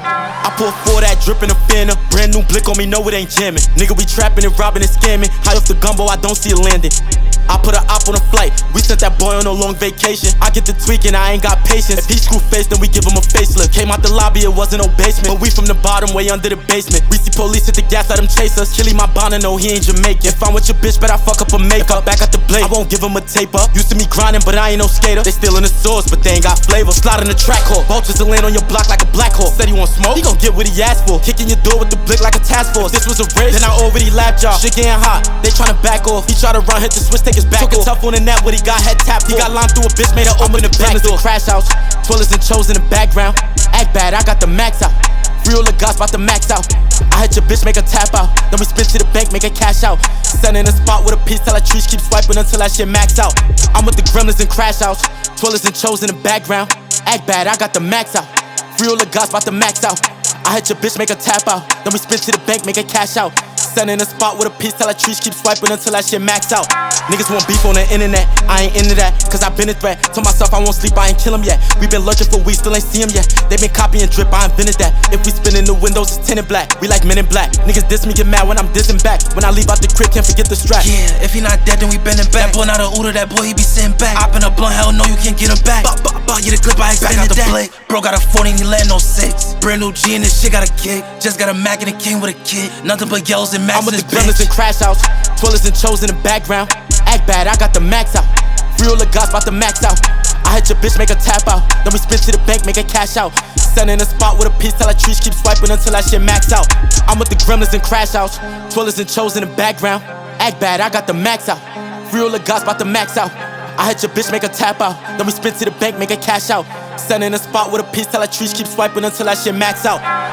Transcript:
I pull for that, drippin' a finna. Brand new blick on me, know it ain't jamming. Nigga, we trappin' and robbing and scamming. High off the gumbo, I don't see it landing. I put a op on a flight, we sent that boy on a long vacation. I get the tweaking, I ain't got patience. If he screw face, then we give him a facelift. Came out the lobby, it wasn't no basement, but we from the bottom, way under the basement. We see police hit the gas, let them chase us. Killy my bond, no, he ain't Jamaican. If I'm with your bitch, bet I fuck up a makeup. Back at the blade, I won't give him a tape up. Used to me grinding, but I ain't no skater. They stealing the sauce, but they ain't got flavor. Slide in the track hole, vultures to land on your block like a black hole. Said he want smoke, he gon' get what he asked for. Kicking your door with the blick like a task force. This was a race, then I already lapped y'all. Shit getting hot, they tryna back off. He try to run, hit the switch, take his back off. Tough on the net, what he got head tapped. He got lined through a bitch, made her open the back door. Crash outs, twirlers and chose in the background. Act bad, I got the max out. Free all the goss, bout to max out. I hit your bitch, make her tap out. Then we spin to the bank, make her cash out. Send in a spot with a piece, tell her trees keep swiping until that shit max out. I'm with the gremlins and crash outs, twirlers and chose in the background. Act bad, I got the max out. Free all the goss, bout to max out. I hit your bitch, make her tap out. Then we spin to the bank, make her cash out. Send in a spot with a piece, tell her trees keep swiping until that shit max out. Niggas want beef on the internet, I ain't into that, cause I been a threat. Told myself I won't sleep, I ain't kill him yet. We been lurking for weeks, still ain't see him yet. They been copying drip, I invented that. If we spin in the windows, it's tinted black. We like men in black. Niggas diss me, get mad when I'm dissing back. When I leave out the crib, can't forget the strap. Yeah, if he not dead, then we bending back. That boy not a Uber, that boy he be sitting back. Op in a blunt, hell no, you can't get him back. Yeah, the clip, I extended that. Blick. Bro got a 40 and he land no 6. Brand new G and this shit got a kick. Just got a Mac and it came with a kid. Nothing but yells and Max. I'm with the gremlins and crash outs, twirlers and chose in the background. Act bad, I got the max out. Free all the goss, bout to max out. I hit your bitch, make her tap out. Then we spin to the bank, make her cash out. Send in a spot with a piece, tell her trees keep swiping until that shit max out. I'm with the gremlins and crash outs, twirlers and chose in the background. Act bad, I got the max out. Free all the goss, bout to max out. I hit your bitch, make her tap out. Then we spin to the bank, make her cash out. Send in a spot with a piece, tell her trees keep swiping until that shit max out.